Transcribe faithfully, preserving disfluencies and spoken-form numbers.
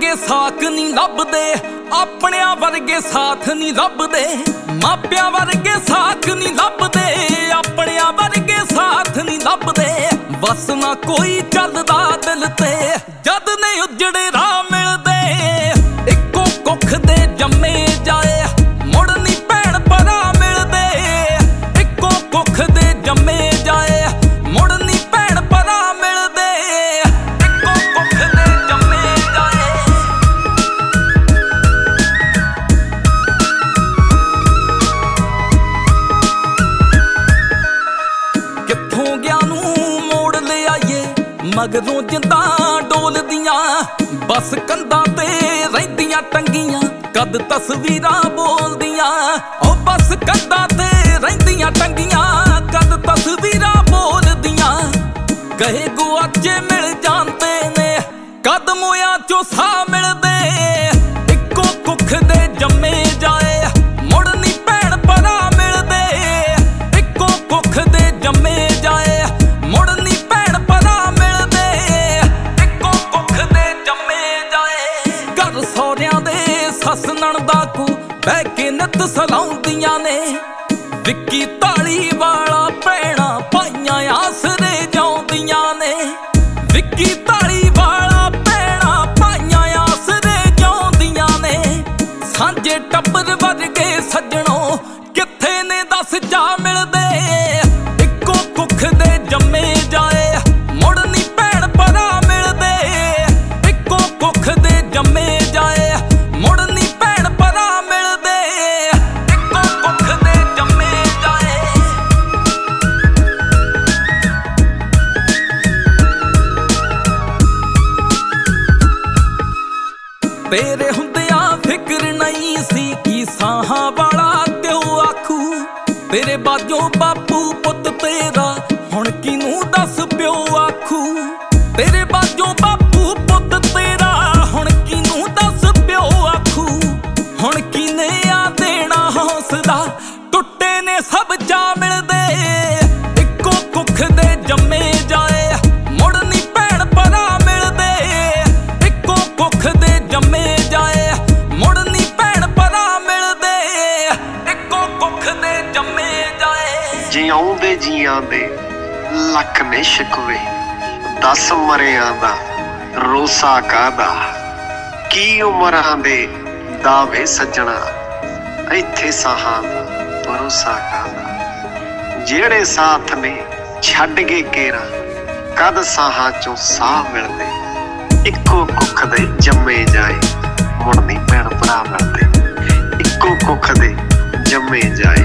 ਵਰਗੇ ਸਾਕ ਨਹੀਂ ਲੱਭਦੇ, ਆਪਣਿਆਂ ਵਰਗੇ ਸਾਥ ਨਹੀਂ ਲੱਭਦੇ। ਮਾਪਿਆਂ ਵਰਗੇ ਸਾਕ ਨਹੀਂ ਲੱਭਦੇ, ਆਪਣਿਆਂ ਵਰਗੇ ਸਾਥ ਨਹੀਂ ਲੱਭਦੇ। ਬਸ ਨਾ ਕੋਈ ਚੱਲਦਾ ਦਿਲ ਤੇ ਜਦ ਨੇ ਉਜੜੇ ਰਾਹ ਮਿਲਦੇ। ਇੱਕੋ ਕੁੱਖ ਦੇ ਜੰਮੇ ਜਾਏ ਮੁੜ ਨੀ ਭੈਣ ਭਰਾ ਮਿਲਦੇ। ਇੱਕੋ ਕੁੱਖ ਦੇ ਜੰਮੇ ਜਾਏ ਮੁੜ ਨੀ ਭੈਣ ਭਰਾ ਮਿਲਦੇ। ਇੱਕੋ ਕੁੱਖ ਦੇ ਜੰਮੇ ਜਾਏ। ਕਿੱਥੋਂ ਗਿਆ ਨੂੰ ਮੋੜ ਲਿਆਈਏ ਮਗਰੋਂ ਜਿੰਦਾਂ ਡੋਲਦੀਆਂ। ਬਸ ਕੰਧਾਂ ਤੇ ਰਹਿੰਦੀਆਂ ਟੰਗੀਆਂ ਕਦ ਤਸਵੀਰਾਂ ਬੋਲਦੀਆਂ। ਉਹ ਬਸ ਕੰਧਾਂ ਤੇ ਰਹਿੰਦੀਆਂ ਟੰਗੀਆਂ ਕਦ ਤਸਵੀਰਾਂ ਬੋਲਦੀਆਂ। ਕਹੇ ਗੁਆਚੇ ਮਿਲ ਜਾਂਦੇ ਨੇ ਕਦ ਮੋਇਆਂ ਚੋਂ ਸਾਹ ਮਿਲਦੇ। ਇੱਕੋ ਕੁੱਖ ਦੇ ਜੰਮੇ ਜਾਏ ਮੁੜ ਨੀ ਭੈਣ ਭਰਾ ਮਿਲਦੇ। ਇੱਕੋ ਕੁੱਖ ਦੇ ਜੰਮੇ ਜਾਏ ਮੁੜ ਨੀ ਭੈਣ ਭਰਾ ਮਿਲਦੇ। ਇੱਕੋ ਕੁੱਖ ਦੇ ਜੰਮੇ ਜਾਏ। ਘਰ ਸਹੁਰਿਆਂ ਦੇ ਸੱਸ ਨਣਦਾਂ ਕੋ ਬਹਿ ਕੇ ਨਿੱਤ ਸਲਾਉਂਦੀਆਂ ਨੇ। ਵਿੱਕੀ ਢਾਲੀ ਵਾਲਾ ਭੈਣਾਂ ਭਾਈਆਂ ਆਸਰੇ ਜਾਉਂਦੀਆਂ ਨੇ। ਵਿੱਕੀ ਢਾਲੀ ਵਾਲਾ ਭੈਣਾਂ ਭਾਈਆਂ ਆਸਰੇ ਜਾਉਂਦੀਆਂ ਨੇ। ਸਾਂਝੇ ਟੱਬਰ ਵਰਗੇ ਸੱਜਣੋਂ ਕਿੱਥੇ ਨੇ ਦੱਸ ਜਾ ਮਿਲਦੇ। ਇੱਕੋ ਕੁੱਖ ਦੇ ਜੰਮੇ ਜਾਏ ਮੁੜ ਨੀ ਭੈਣ ਭਰਾ ਮਿਲਦੇ। ਇੱਕੋ ਕੁੱਖ ਦੇ ਜੰਮੇ ਜਾਏ ਮੁੜ ਨੀ ਭੈਣ ਭਰਾ ਮਿਲਦੇ। ਇੱਕੋ ਕੁੱਖ ਦੇ ਜੰਮੇ ਜਾਏ। ਤੇਰੇ ਹੁੰਦਿਆਂ ਫਿਕਰ ਨਹੀਂ ਸੀ ਕੀ ਸਾਹਾਂ ਵਾਲਾ ਤਿਉ ਆਖੂ। ਤੇਰੇ ਬਾਝੋਂ ਬਾਪੂ ਪੁੱਤ ਤੇਰਾ ਹੁਣ ਕਿਨੂੰ ਦੱਸ ਪਿਓ ਆਖੂ। ਤੇਰੇ ਬਾਝੋਂ ਬਾਪੂ ਪੁੱਤ ਤੇਰਾ ਹੁਣ ਕਿਨੂੰ ਦੱਸ ਪਿਓ ਆਖੂ। ਹੁਣ ਕਿਨੇ ਆ ਦੇਣਾ ਹੌਸਲਾ ਟੁੱਟੇ ਨੇ ਸਭ ਜਾ ਮਿਲਦੇ। ਇੱਕੋ ਕੁੱਖ ਦੇ ਜੰਮੇ ਜਾਏ ਮੁੜ ਨੀ ਭੈਣ ਭਰਾ ਮਿਲਦੇ। ਇੱਕੋ ਕੁੱਖ ਦੇ ਜੰਮੇ ਜਾਏ ਮੁੜ ਨੀ ਭੈਣ ਭਰਾ ਮਿਲਦੇ। ਇੱਕੋ ਕੁੱਖ ਦੇ ਜੰਮੇ ਜਾਏ। ਜਿਉਂਦੇ ਜੀਆਂ ਦੇ ਲੱਖ ਨੇ ਸ਼ਿਕਵੇ ਦਸ ਮਰਿਆਂ ਦਾ ਰੋਸਾ ਕਾਹਦਾ। ਕੀ ਉਮਰਾਂ ਦੇ ਦਾਵੇ ਸੱਜਣਾ ਇੱਥੇ ਸਾਹਾਂ ਦਾ ਭਰੋਸਾ ਕਾਹਦਾ। ਜਿਹੜੇ ਸਾਥ ਨੇ ਛੱਡ ਕੇ ਕੇਰਾ ਕਦ ਸਾਹਾਂ ਚੋਂ ਸਾਹ ਮਿਲਦੇ। ਇੱਕੋ ਕੁੱਖ ਦੇ ਜੰਮੇ ਜਾਏ ਮੁੜ ਨੀ ਭੈਣ ਭਰਾ ਮਿਲਦੇ। ਇੱਕੋ ਕੁੱਖ ਦੇ ਜੰਮੇ ਜਾਏ।